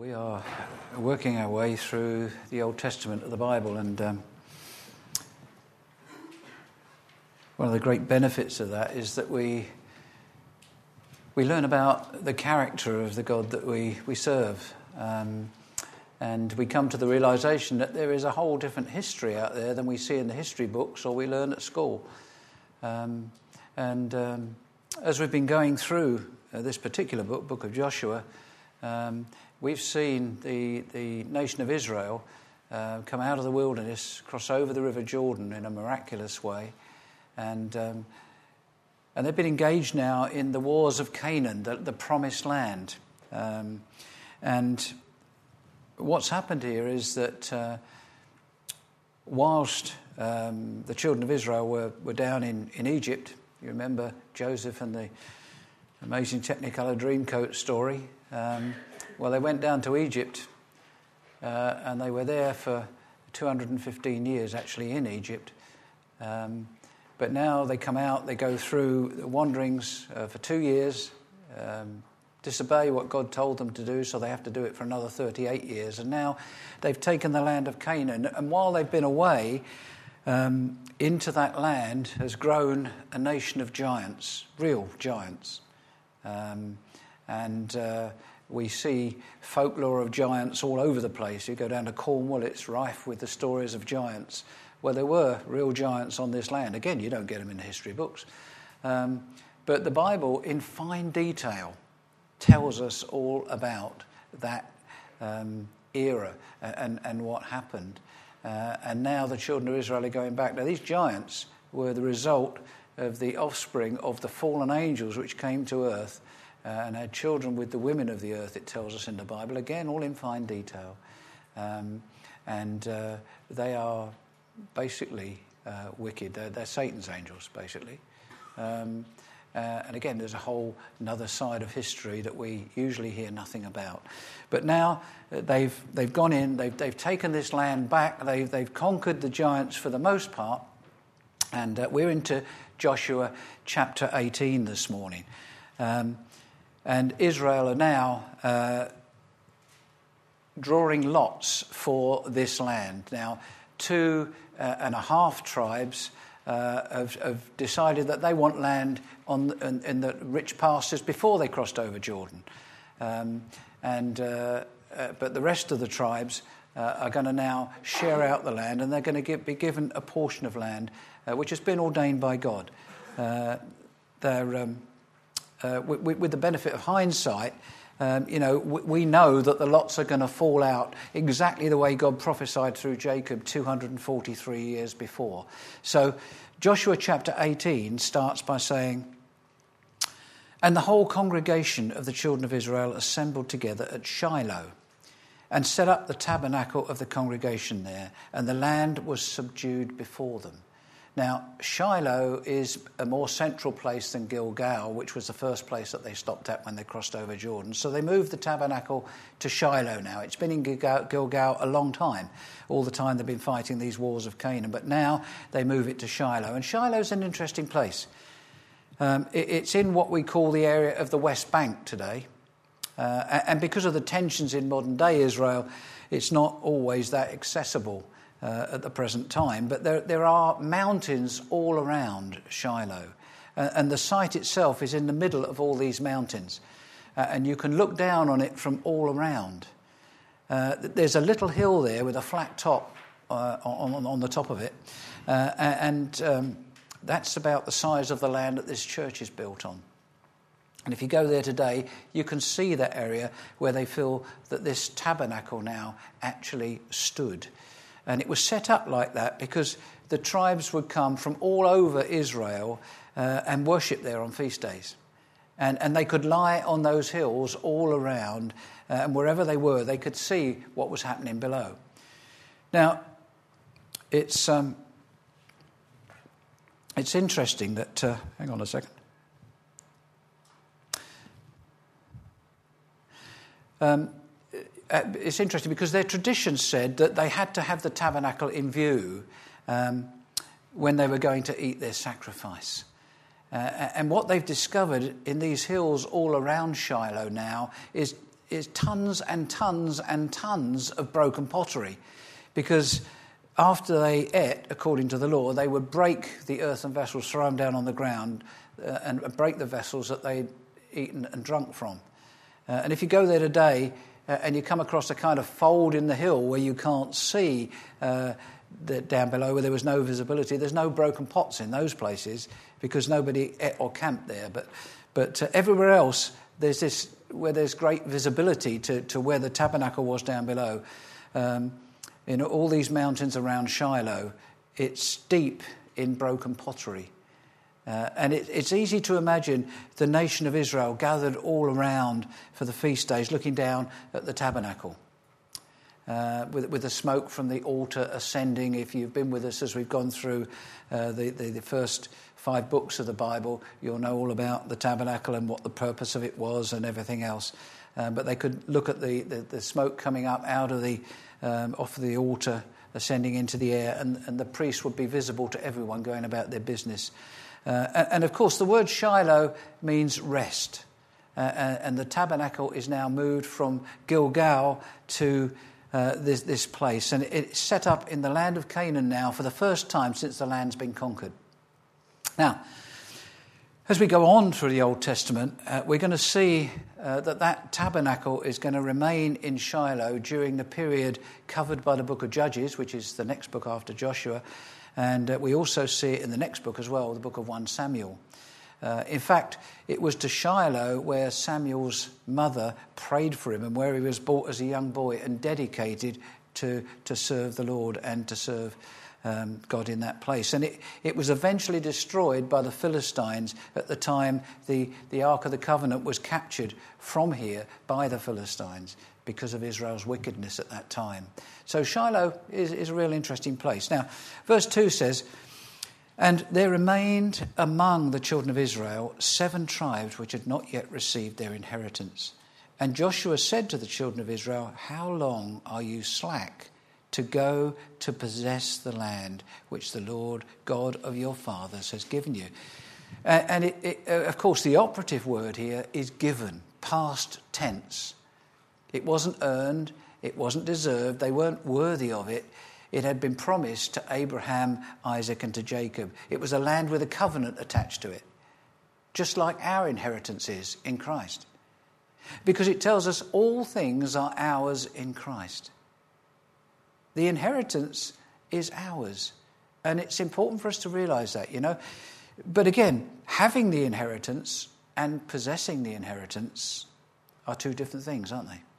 We are working our way through the Old Testament of the Bible, and one of the great benefits of that is that we learn about the character of the God that we serve, and we come to the realization that there is a whole different history out there than we see in the history books or we learn at school. As we've been going through this particular book of Joshua, we've seen the nation of Israel come out of the wilderness, cross over the River Jordan in a miraculous way, and they've been engaged now in the wars of Canaan, the promised land. And what's happened here is that whilst the children of Israel were down in Egypt, you remember Joseph and the amazing Technicolor Dreamcoat story. Well, they went down to Egypt, and they were there for 215 years, actually, in Egypt. But now they come out, they go through the wanderings for 2 years, disobey what God told them to do, so they have to do it for another 38 years. And now they've taken the land of Canaan, and while they've been away, into that land has grown a nation of giants, real giants. We see folklore of giants all over the place. You go down to Cornwall, it's rife with the stories of giants. Well, there were real giants on this land. Again, you don't get them in the history books. But the Bible, in fine detail, tells us all about that era and what happened. And now the children of Israel are going back. Now, these giants were the result of the offspring of the fallen angels which came to earth and had children with the women of the earth, it tells us in the Bible. Again, all in fine detail. They are basically wicked. They're Satan's angels, basically. And again, there's a whole another side of history that we usually hear nothing about. But now they've gone in, they've taken this land back, they've conquered the giants for the most part, and we're into Joshua chapter 18 this morning. And Israel are now drawing lots for this land. Now, 2.5 tribes have decided that they want land in the rich pastures before they crossed over Jordan. But the rest of the tribes are going to now share out the land, and they're going to be given a portion of land which has been ordained by God. With the benefit of hindsight, we know that the lots are going to fall out exactly the way God prophesied through Jacob 243 years before. So Joshua chapter 18 starts by saying, "And the whole congregation of the children of Israel assembled together at Shiloh and set up the tabernacle of the congregation there, and the land was subdued before them." Now, Shiloh is a more central place than Gilgal, which was the first place that they stopped at when they crossed over Jordan. So they moved the tabernacle to Shiloh now. It's been in Gilgal a long time. All the time they've been fighting these wars of Canaan. But now they move it to Shiloh. And Shiloh's an interesting place. It's in what we call the area of the West Bank today. And because of the tensions in modern-day Israel, it's not always that accessible at the present time, but there are mountains all around Shiloh, and the site itself is in the middle of all these mountains, and you can look down on it from all around. There's a little hill there with a flat top on the top of it, and that's about the size of the land that this church is built on. And if you go there today, you can see that area where they feel that this tabernacle now actually stood. And it was set up like that because the tribes would come from all over Israel and worship there on feast days. And they could lie on those hills all around, and wherever they were, they could see what was happening below. Now, it's interesting that... hang on a second. It's interesting because their tradition said that they had to have the tabernacle in view when they were going to eat their sacrifice. And what they've discovered in these hills all around Shiloh now is is tons and tons and tons of broken pottery, because after they ate, according to the law, they would break the earthen vessels, throw them down on the ground, and break the vessels that they'd eaten and drunk from. And if you go there today and you come across a kind of fold in the hill where you can't see down below, where there was no visibility, there's no broken pots in those places because nobody ate or camped there. But everywhere else, there's this where there's great visibility to where the tabernacle was down below. In all these mountains around Shiloh, it's steep in broken pottery. And it's easy to imagine the nation of Israel gathered all around for the feast days, looking down at the tabernacle, with the smoke from the altar ascending. If you've been with us as we've gone through the first 5 books of the Bible, you'll know all about the tabernacle and what the purpose of it was and everything else. But they could look at the smoke coming up out of off the altar, ascending into the air, and the priest would be visible to everyone going about their business. And of course, the word Shiloh means rest. And the tabernacle is now moved from Gilgal to this place. And it's set up in the land of Canaan now for the first time since the land's been conquered. Now, as we go on through the Old Testament, we're going to see that tabernacle is going to remain in Shiloh during the period covered by the book of Judges, which is the next book after Joshua. And we also see it in the next book as well, the book of 1 Samuel. In fact, it was to Shiloh where Samuel's mother prayed for him and where he was brought as a young boy and dedicated to serve the Lord and to serve God in that place. And it was eventually destroyed by the Philistines at the time the Ark of the Covenant was captured from here by the Philistines because of Israel's wickedness at that time. So Shiloh is a real interesting place. Now, verse 2 says, "And there remained among the children of Israel 7 tribes which had not yet received their inheritance. And Joshua said to the children of Israel, 'How long are you slack to go to possess the land which the Lord God of your fathers has given you?'" And of course, the operative word here is given, past tense. It wasn't earned, it wasn't deserved, they weren't worthy of it. It had been promised to Abraham, Isaac, and to Jacob. It was a land with a covenant attached to it, just like our inheritance is in Christ. Because it tells us all things are ours in Christ. The inheritance is ours. And it's important for us to realise that, you know. But again, having the inheritance and possessing the inheritance are 2 different things, aren't they?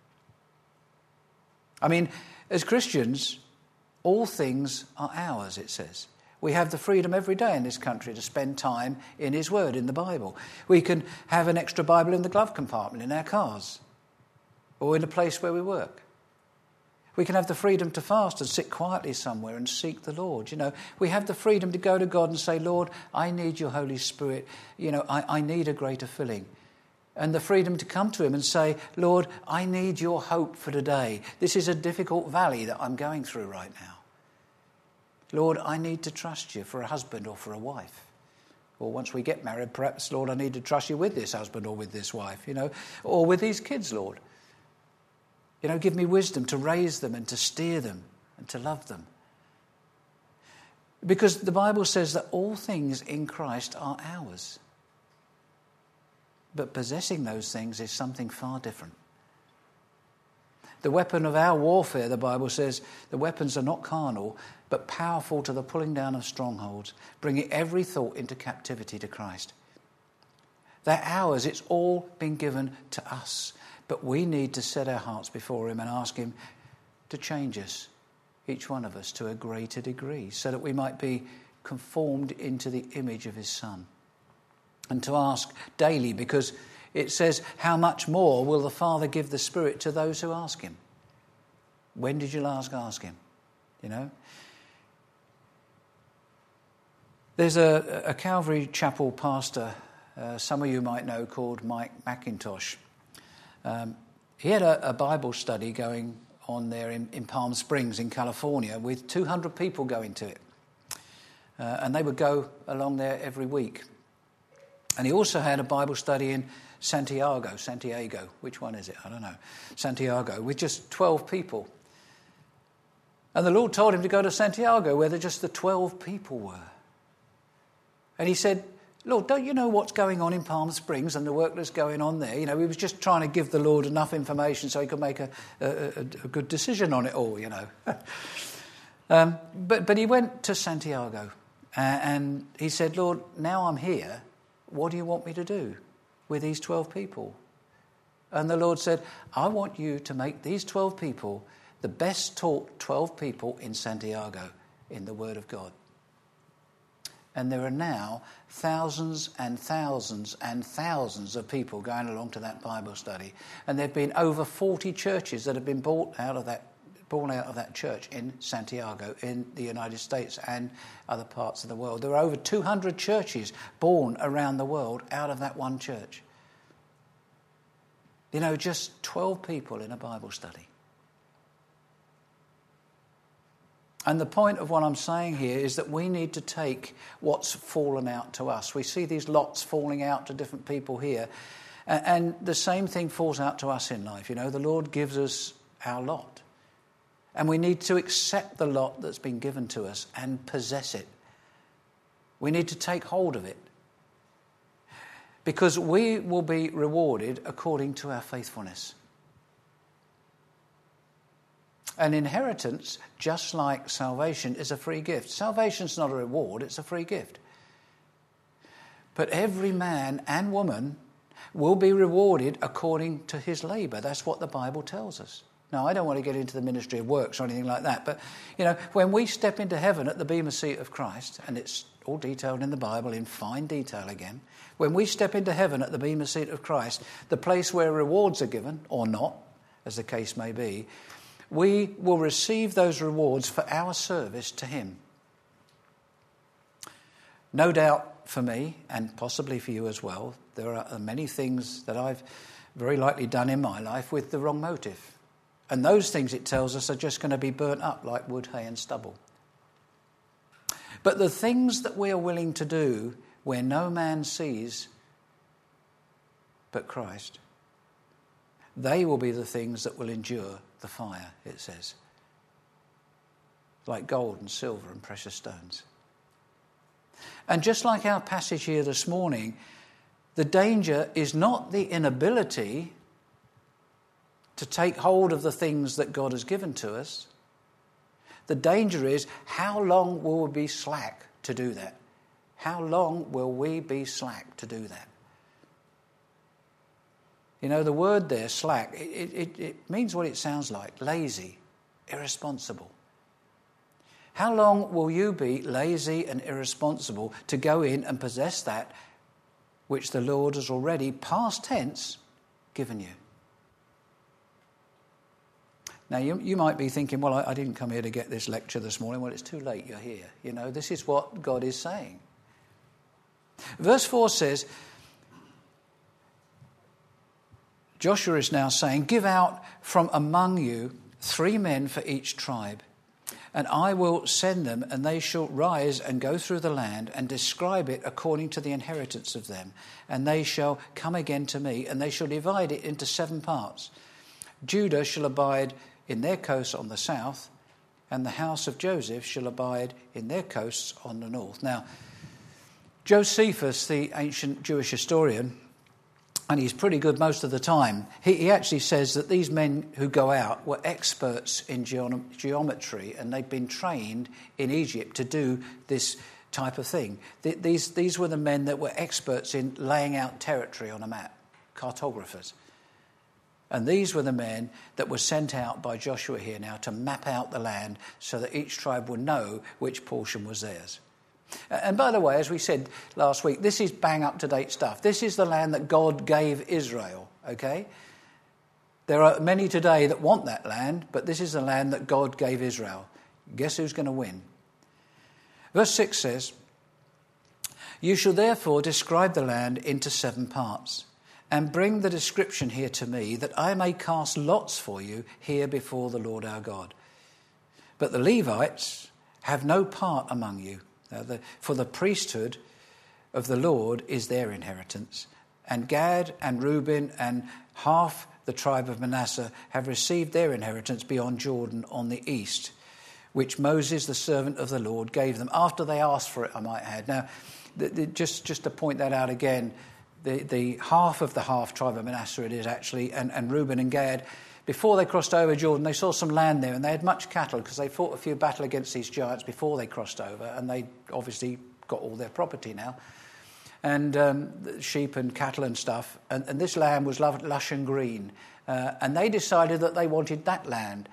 I mean, as Christians, all things are ours, it says. We have the freedom every day in this country to spend time in His Word, in the Bible. We can have an extra Bible in the glove compartment in our cars or in a place where we work. We can have the freedom to fast and sit quietly somewhere and seek the Lord. You know, we have the freedom to go to God and say, "Lord, I need your Holy Spirit. You know, I need a greater filling." And the freedom to come to Him and say, "Lord, I need your hope for today. This is a difficult valley that I'm going through right now. Lord, I need to trust you for a husband or for a wife. Or once we get married, perhaps, Lord, I need to trust you with this husband or with this wife, you know, or with these kids, Lord. You know, give me wisdom to raise them and to steer them and to love them." Because the Bible says that all things in Christ are ours. But possessing those things is something far different. The weapon of our warfare, the Bible says, the weapons are not carnal, but powerful to the pulling down of strongholds, bringing every thought into captivity to Christ. They're ours. It's all been given to us. But we need to set our hearts before Him and ask Him to change us, each one of us, to a greater degree, so that we might be conformed into the image of His Son. And to ask daily, because it says, "How much more will the Father give the Spirit to those who ask Him?" When did you last ask Him? You know? There's a Calvary Chapel pastor, some of you might know, called Mike McIntosh. He had a Bible study going on there in Palm Springs in California with 200 people going to it. And they would go along there every week. And he also had a Bible study in Santiago, which one is it? I don't know. Santiago, with just 12 people. And the Lord told him to go to Santiago, where just the 12 people were. And he said, Lord, don't you know what's going on in Palm Springs and the work that's going on there? He was just trying to give the Lord enough information so he could make a good decision on it all, But he went to Santiago and he said, Lord, now I'm here. What do you want me to do with these 12 people? And the Lord said, I want you to make these 12 people the best taught 12 people in Santiago in the Word of God. And there are now thousands and thousands and thousands of people going along to that Bible study. And there have been over 40 churches that have been born out of that church in Santiago, in the United States and other parts of the world. There are over 200 churches born around the world out of that one church. Just 12 people in a Bible study. And the point of what I'm saying here is that we need to take what's fallen out to us. We see these lots falling out to different people here. And the same thing falls out to us in life. The Lord gives us our lot. And we need to accept the lot that's been given to us and possess it. We need to take hold of it. Because we will be rewarded according to our faithfulness. An inheritance, just like salvation, is a free gift. Salvation's not a reward, it's a free gift. But every man and woman will be rewarded according to his labour. That's what the Bible tells us. Now, I don't want to get into the ministry of works or anything like that, but, when we step into heaven at the bema seat of Christ, and it's all detailed in the Bible in fine detail again, when we step into heaven at the bema seat of Christ, the place where rewards are given, or not, as the case may be, we will receive those rewards for our service to him. No doubt for me, and possibly for you as well, there are many things that I've very likely done in my life with the wrong motive. And those things, it tells us, are just going to be burnt up like wood, hay and stubble. But the things that we are willing to do where no man sees but Christ, they will be the things that will endure the fire, it says. Like gold and silver and precious stones. And just like our passage here this morning, the danger is not the inability to take hold of the things that God has given to us. The danger is, how long will we be slack to do that? How long will we be slack to do that? The word there, slack, it means what it sounds like. Lazy, irresponsible. How long will you be lazy and irresponsible to go in and possess that which the Lord has already, past tense, given you? Now, you might be thinking, well, I didn't come here to get this lecture this morning. Well, it's too late, you're here. This is what God is saying. Verse 4 says, Joshua is now saying, give out from among you 3 men for each tribe, and I will send them, and they shall rise and go through the land and describe it according to the inheritance of them. And they shall come again to me, and they shall divide it into 7 parts. Judah shall abide in their coasts on the south, and the house of Joseph shall abide in their coasts on the north. Now, Josephus, the ancient Jewish historian, and he's pretty good most of the time, he actually says that these men who go out were experts in geometry, and they'd been trained in Egypt to do this type of thing. These were the men that were experts in laying out territory on a map, cartographers. And these were the men that were sent out by Joshua here now to map out the land so that each tribe would know which portion was theirs. And by the way, as we said last week, this is bang up-to-date stuff. This is the land that God gave Israel, okay? There are many today that want that land, but this is the land that God gave Israel. Guess who's going to win? Verse 6 says, you shall therefore describe the land into 7 parts, and bring the description here to me, that I may cast lots for you here before the Lord our God. But the Levites have no part among you. For the priesthood of the Lord is their inheritance. And Gad and Reuben and half the tribe of Manasseh have received their inheritance beyond Jordan on the east, which Moses, the servant of the Lord, gave them after they asked for it, I might add. Now, just to point that out again, the half of the half tribe of Manasseh it is actually, and Reuben and Gad, before they crossed over Jordan, they saw some land there, and they had much cattle because they fought a few battles against these giants before they crossed over, and they obviously got all their property now, and sheep and cattle and stuff, and this land was lush and green, and they decided that they wanted that land,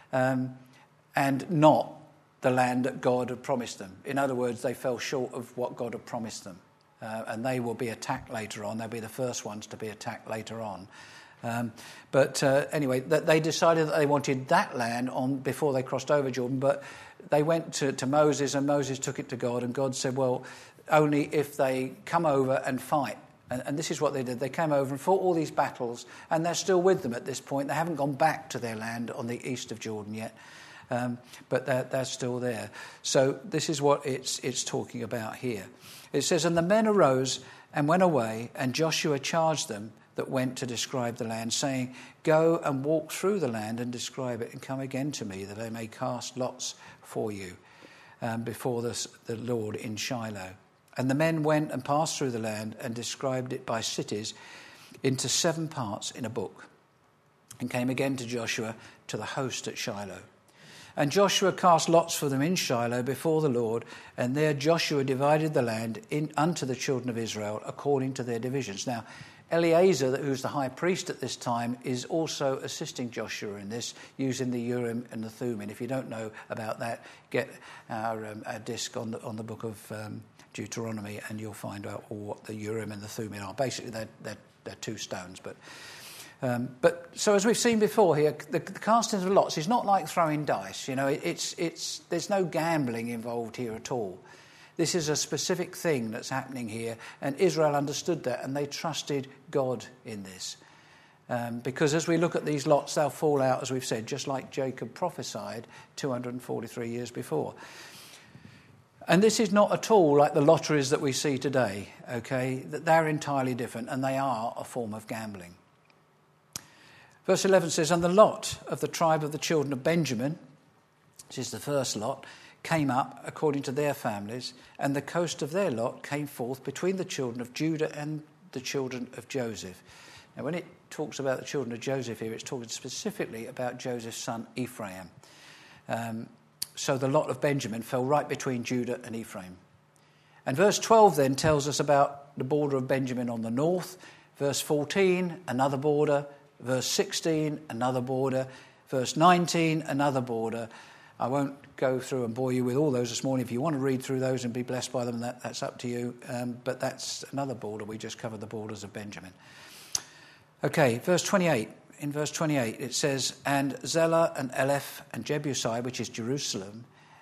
and not the land that God had promised them. In other words, they fell short of what God had promised them, and they will be attacked later on. They'll be the first ones to be attacked later on. But anyway, they decided that they wanted that land on before they crossed over Jordan, but they went to Moses, and Moses took it to God, and God said, well, only if they come over and fight. And this is what they did. They came over and fought all these battles, and they're still with them at this point. They haven't gone back to their land on the east of Jordan yet, but they're still there. So this is what it's talking about here. It says, and the men arose and went away, and Joshua charged them that went to describe the land, saying, go and walk through the land and describe it, and come again to me, that I may cast lots for you before the Lord in Shiloh. And the men went and passed through the land and described it by cities into 7 parts in a book, and came again to Joshua to the host at Shiloh. And Joshua cast lots for them in Shiloh before the Lord, and there Joshua divided the land unto the children of Israel according to their divisions. Now, Eleazar, who's the high priest at this time, is also assisting Joshua in this, using the Urim and the Thummim. If you don't know about that, get our disc on the book of Deuteronomy, and you'll find out what the Urim and the Thummim are. Basically, they're 2 stones. But so as we've seen before here, the casting of lots is not like throwing dice. You know, there's no gambling involved here at all. This is a specific thing that's happening here, and Israel understood that, and they trusted God in this. Because as we look at these lots, they'll fall out, as we've said, just like Jacob prophesied 243 years before. And this is not at all like the lotteries that we see today, okay? They're entirely different, and they are a form of gambling. Verse 11 says, and the lot of the tribe of the children of Benjamin, which is the first lot, came up according to their families, and the coast of their lot came forth between the children of Judah and the children of Joseph. Now, when it talks about the children of Joseph here, it's talking specifically about Joseph's son Ephraim. So the lot of Benjamin fell right between Judah and Ephraim. And verse 12 then tells us about the border of Benjamin on the north. Verse 14, another border. Verse 16, another border. Verse 19, another border. I won't go through and bore you with all those this morning. If you want to read through those and be blessed by them, that's up to you. But that's another border. We just covered the borders of Benjamin. Okay, verse 28. In verse 28 it says, and Zelah and Eleph and Jebusai, which is Jerusalem,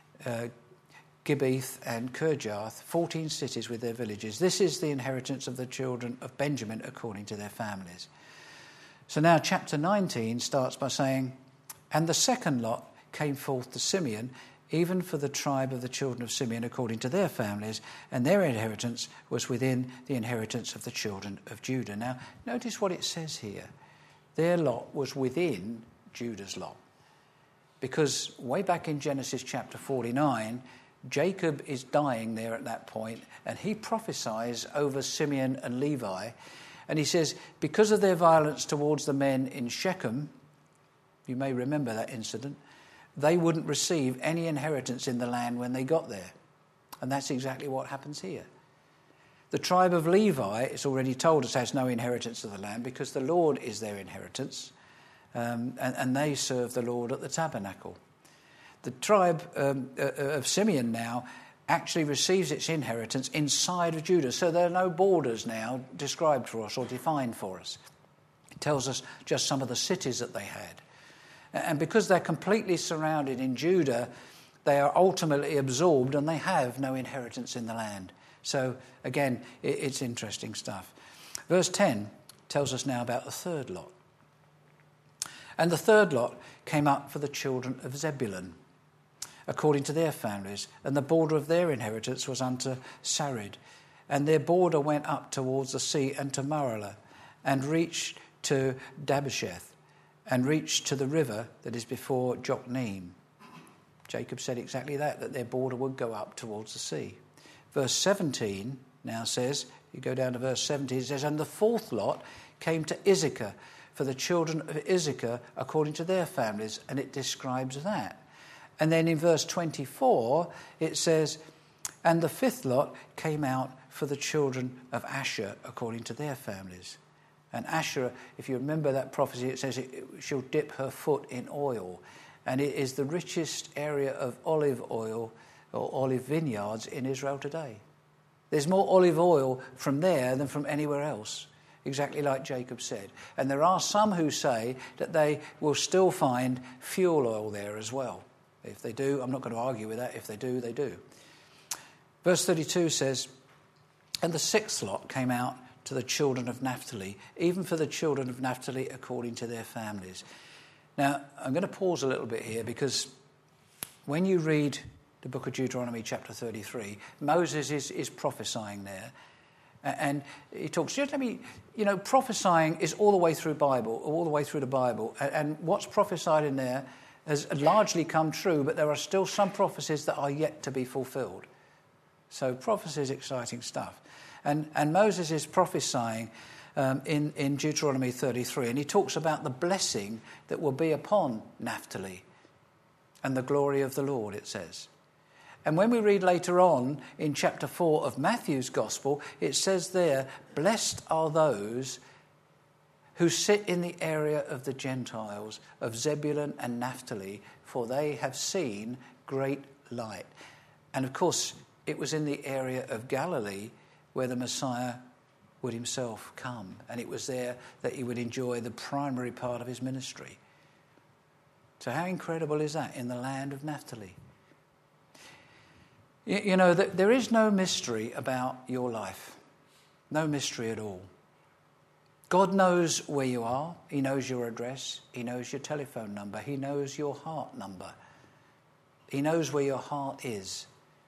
Gibbeth and Kirjath, 14 cities with their villages. This is the inheritance of the children of Benjamin according to their families. So now chapter 19 starts by saying, and the second lot came forth to Simeon, even for the tribe of the children of Simeon according to their families, and their inheritance was within the inheritance of the children of Judah. Now, notice what it says here. Their lot was within Judah's lot. Because way back in Genesis chapter 49, Jacob is dying there at that point, and he prophesies over Simeon and Levi, and he says, because of their violence towards the men in Shechem, you may remember that incident, they wouldn't receive any inheritance in the land when they got there. And that's exactly what happens here. The tribe of Levi, it's already told us, has no inheritance of the land because the Lord is their inheritance, and they serve the Lord at the tabernacle. The tribe of Simeon now actually receives its inheritance inside of Judah, so there are no borders now described for us or defined for us. It tells us just some of the cities that they had. And because they're completely surrounded in Judah, they are ultimately absorbed and they have no inheritance in the land. So, again, it's interesting stuff. Verse 10 tells us now about the third lot. And the third lot came up for the children of Zebulun, according to their families, and the border of their inheritance was unto Sarid. and their border went up towards the sea and to Maralah, and reached to Dabbesheth, and reached to the river that is before Jokneam. Jacob said exactly that their border would go up towards the sea. Verse 17 now says, you go down to verse 17, it says, and the fourth lot came to Issachar, for the children of Issachar according to their families, and it describes that. And then in verse 24, it says, and the fifth lot came out for the children of Asher according to their families. And Asher, if you remember that prophecy, it says she'll dip her foot in oil. And it is the richest area of olive oil or olive vineyards in Israel today. There's more olive oil from there than from anywhere else, exactly like Jacob said. And there are some who say that they will still find fuel oil there as well. If they do, I'm not going to argue with that. If they do, they do. Verse 32 says, and the sixth lot came out to the children of Naphtali, even for the children of Naphtali according to their families. Now, I'm going to pause a little bit here, because when you read the book of Deuteronomy chapter 33, Moses is prophesying there. And he talks, prophesying is all the way through the Bible. And what's prophesied in there has largely come true, but there are still some prophecies that are yet to be fulfilled. So prophecy is exciting stuff. And Moses is prophesying in Deuteronomy 33, and he talks about the blessing that will be upon Naphtali and the glory of the Lord, it says. And when we read later on in chapter 4 of Matthew's Gospel, it says there, blessed are those who sit in the area of the Gentiles, of Zebulun and Naphtali, for they have seen great light. And of course, it was in the area of Galilee where the Messiah would himself come. And it was there that he would enjoy the primary part of his ministry. So how incredible is that, in the land of Naphtali? You know, there is no mystery about your life. No mystery at all. God knows where you are. He knows your address. He knows your telephone number. He knows your heart number. He knows where your heart is.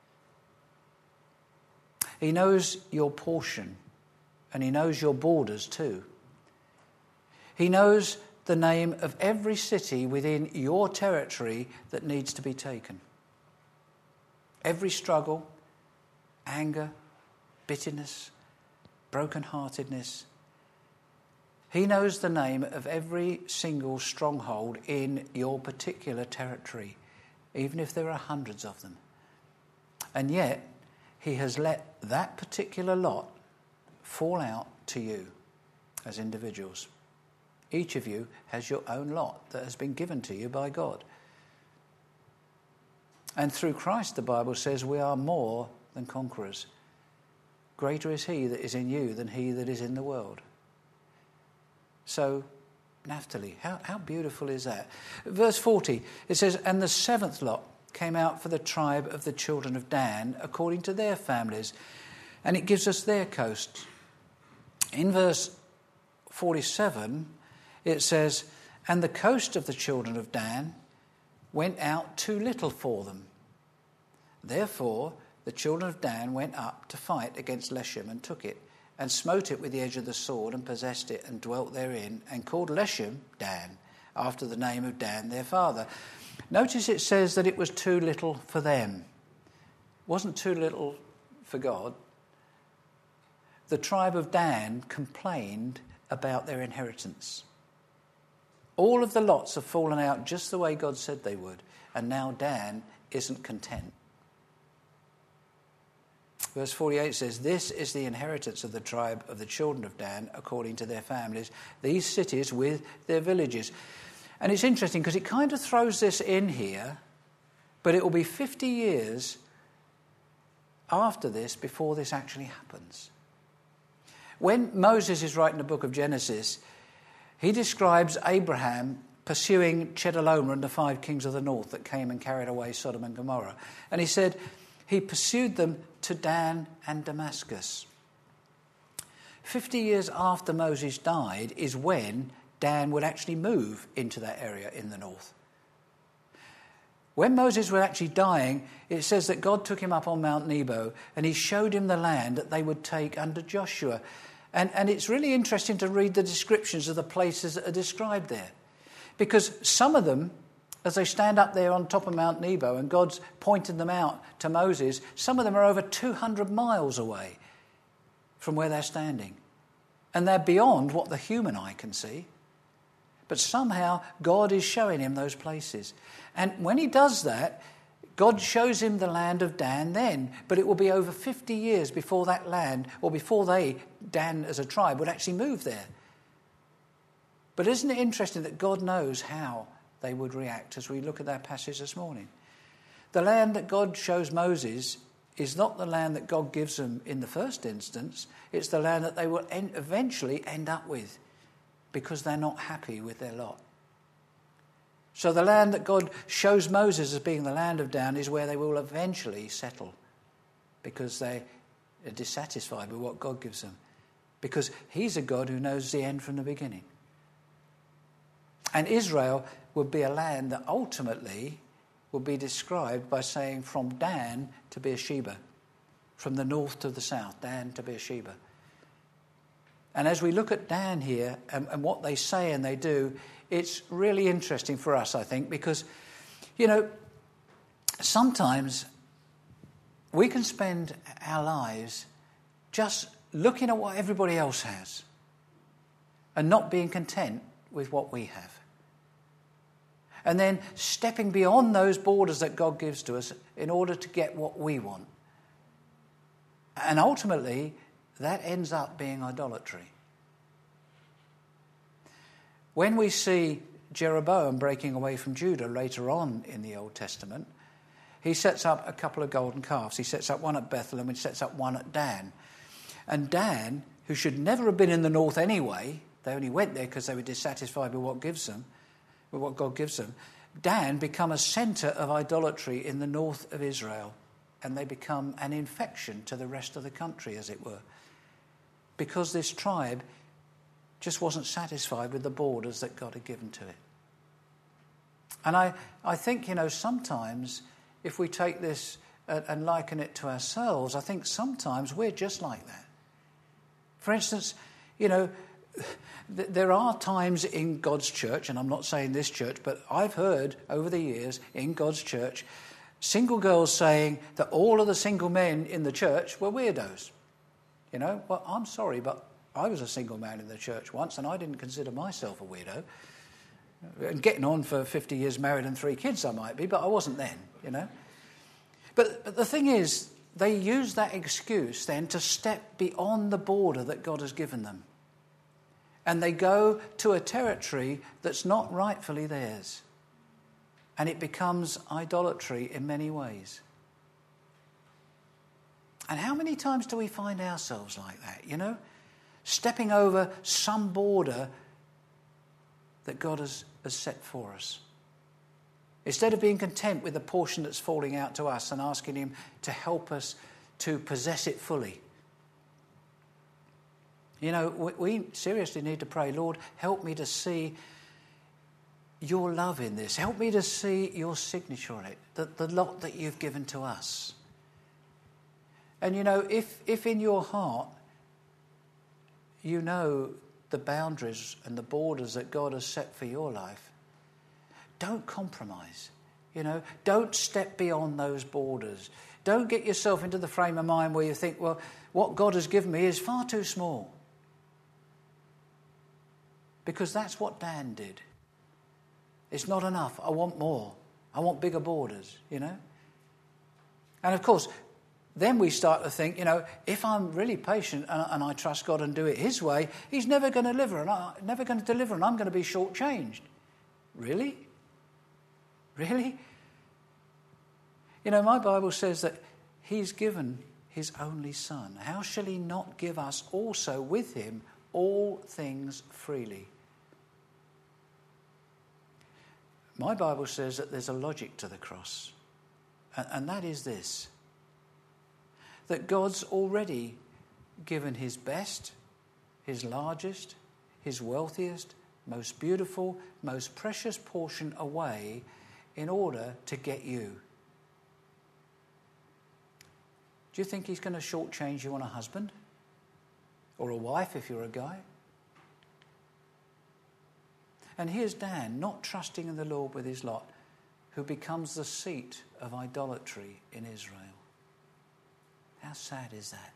He knows your portion, and he knows your borders too. He knows the name of every city within your territory that needs to be taken. Every struggle, anger, bitterness, brokenheartedness. He knows the name of every single stronghold in your particular territory, even if there are hundreds of them. And yet, he has let that particular lot fall out to you as individuals. Each of you has your own lot that has been given to you by God. And through Christ, the Bible says, we are more than conquerors. Greater is he that is in you than he that is in the world. So, Naphtali, how beautiful is that? Verse 40, it says, and the seventh lot came out for the tribe of the children of Dan according to their families. And it gives us their coast. In verse 47, it says, and the coast of the children of Dan went out too little for them. Therefore, the children of Dan went up to fight against Leshem and took it, and smote it with the edge of the sword, and possessed it, and dwelt therein, and called Leshem Dan, after the name of Dan their father. Notice it says that it was too little for them. It wasn't too little for God. The tribe of Dan complained about their inheritance. All of the lots have fallen out just the way God said they would, and now Dan isn't content. Verse 48 says, this is the inheritance of the tribe of the children of Dan according to their families, these cities with their villages. And it's interesting because it kind of throws this in here, but it will be 50 years after this before this actually happens. When Moses is writing the book of Genesis, he describes Abraham pursuing Chedorlaomer and the 5 kings of the north that came and carried away Sodom and Gomorrah. And he said he pursued them to Dan and Damascus. 50 years after Moses died is when Dan would actually move into that area in the north. When Moses was actually dying, it says that God took him up on Mount Nebo and he showed him the land that they would take under Joshua. And it's really interesting to read the descriptions of the places that are described there. Because some of them, as they stand up there on top of Mount Nebo and God's pointed them out to Moses, some of them are over 200 miles away from where they're standing. And they're beyond what the human eye can see. But somehow God is showing him those places. And when he does that, God shows him the land of Dan then. But it will be over 50 years before that land, or before Dan as a tribe, would actually move there. But isn't it interesting that God knows how they would react as we look at that passage this morning? The land that God shows Moses is not the land that God gives them in the first instance. It's the land that they will eventually end up with because they're not happy with their lot. So the land that God shows Moses as being the land of Dan is where they will eventually settle because they are dissatisfied with what God gives them. Because he's a God who knows the end from the beginning. And Israel would be a land that ultimately will be described by saying from Dan to Beersheba, from the north to the south, Dan to Beersheba. And as we look at Dan here and what they say and they do, it's really interesting for us, I think, because, sometimes we can spend our lives just looking at what everybody else has and not being content with what we have. And then stepping beyond those borders that God gives to us in order to get what we want. And ultimately, that ends up being idolatry. When we see Jeroboam breaking away from Judah later on in the Old Testament, he sets up a couple of golden calves. He sets up one at Bethlehem and he sets up one at Dan. And Dan, who should never have been in the north anyway, they only went there because they were dissatisfied with what God gives them, Dan become a centre of idolatry in the north of Israel. And they become an infection to the rest of the country, as it were. Because this tribe just wasn't satisfied with the borders that God had given to it. And I think, sometimes if we take this and liken it to ourselves, I think sometimes we're just like that. For instance, there are times in God's church, and I'm not saying this church, but I've heard over the years in God's church, single girls saying that all of the single men in the church were weirdos. Well, I'm sorry, but I was a single man in the church once, and I didn't consider myself a weirdo. And getting on for 50 years married and 3 kids I might be, but I wasn't then, But the thing is, they use that excuse then to step beyond the border that God has given them. And they go to a territory that's not rightfully theirs. And it becomes idolatry in many ways. And how many times do we find ourselves like that, Stepping over some border that God has set for us. Instead of being content with the portion that's falling out to us and asking him to help us to possess it fully. We seriously need to pray, Lord, help me to see your love in this. Help me to see your signature on it, the lot that you've given to us. And if in your heart you know the boundaries and the borders that God has set for your life, don't compromise. Don't step beyond those borders. Don't get yourself into the frame of mind where you think, well, what God has given me is far too small. Because that's what Dan did. It's not enough. I want more. I want bigger borders, And of course, then we start to think, if I'm really patient and I trust God and do it his way, he's never going to deliver, and I'm going to be shortchanged. Really? Really? My Bible says that he's given his only Son. How shall he not give us also with him all things freely? My Bible says that there's a logic to the cross, and that is this. That God's already given his best, his largest, his wealthiest, most beautiful, most precious portion away in order to get you. Do you think he's going to shortchange you on a husband? Or a wife if you're a guy? And here's Dan, not trusting in the Lord with his lot, who becomes the seat of idolatry in Israel. How sad is that?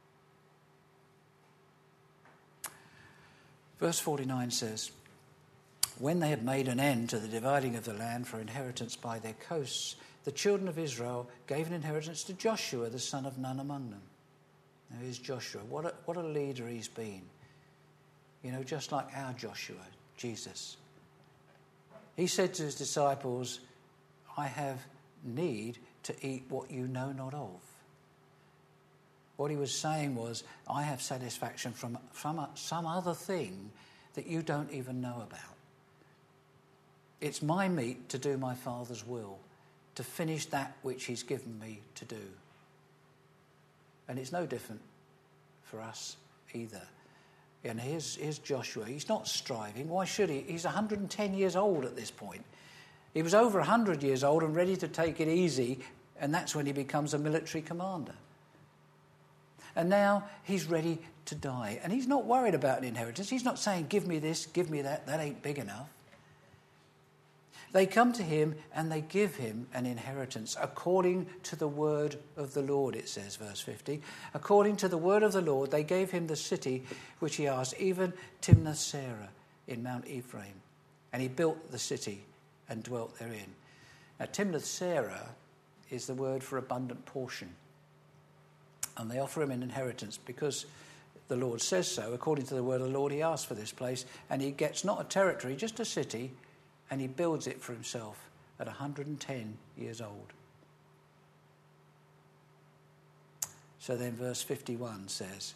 Verse 49 says, when they had made an end to the dividing of the land for inheritance by their coasts, the children of Israel gave an inheritance to Joshua, the son of Nun, among them. Now here's Joshua. What a leader he's been. You know, just like our Joshua, Jesus. He said to his disciples, I have need to eat what you know not of. What he was saying was, I have satisfaction from some other thing that you don't even know about. It's my meat to do my Father's will, to finish that which he's given me to do. And it's no different for us either. And here's Joshua. He's not striving. Why should he? He's 110 years old at this point. He was over 100 years old and ready to take it easy, and that's when he becomes a military commander. And now he's ready to die. And he's not worried about an inheritance. He's not saying, give me this, give me that. That ain't big enough. They come to him and they give him an inheritance according to the word of the Lord, it says, verse 50. According to the word of the Lord, they gave him the city which he asked, even Timnath-Serah in Mount Ephraim. And he built the city and dwelt therein. Now, Timnath-Serah is the word for abundant portion. And they offer him an inheritance because the Lord says so. According to the word of the Lord, he asked for this place. And he gets not a territory, just a city, and he builds it for himself at 110 years old. So then verse 51 says,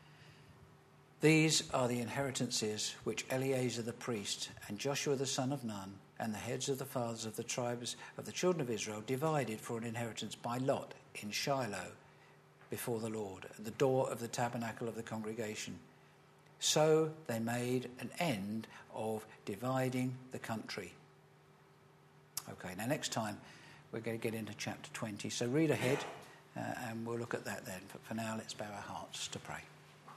these are the inheritances which Eleazar the priest and Joshua the son of Nun and the heads of the fathers of the tribes of the children of Israel divided for an inheritance by lot in Shiloh before the Lord, at the door of the tabernacle of the congregation. So they made an end of dividing the country. Okay, now next time we're going to get into chapter 20. So read ahead and we'll look at that then. But for now, let's bow our hearts to pray.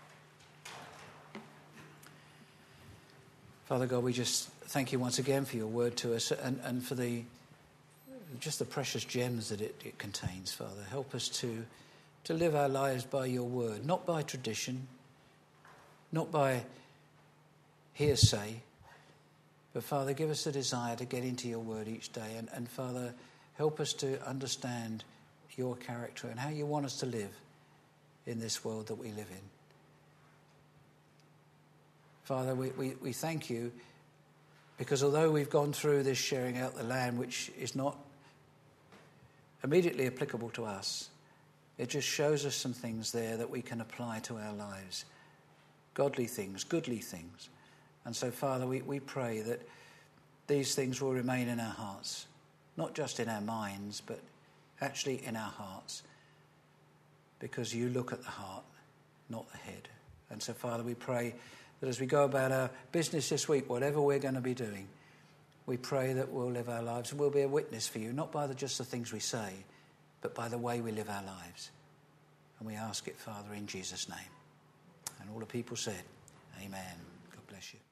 Father God, we just thank you once again for your word to us and for just the precious gems that it contains, Father. Help us to live our lives by your word, not by tradition, not by hearsay, but Father, give us a desire to get into your word each day. And Father, help us to understand your character and how you want us to live in this world that we live in. Father, we thank you because although we've gone through this sharing out the land, which is not immediately applicable to us, it just shows us some things there that we can apply to our lives. Godly things, goodly things. And so, Father, we pray that these things will remain in our hearts, not just in our minds, but actually in our hearts, because you look at the heart, not the head. And so, Father, we pray that as we go about our business this week, whatever we're going to be doing, we pray that we'll live our lives and we'll be a witness for you, not by just the things we say, but by the way we live our lives. And we ask it, Father, in Jesus' name. And all the people said, amen. God bless you.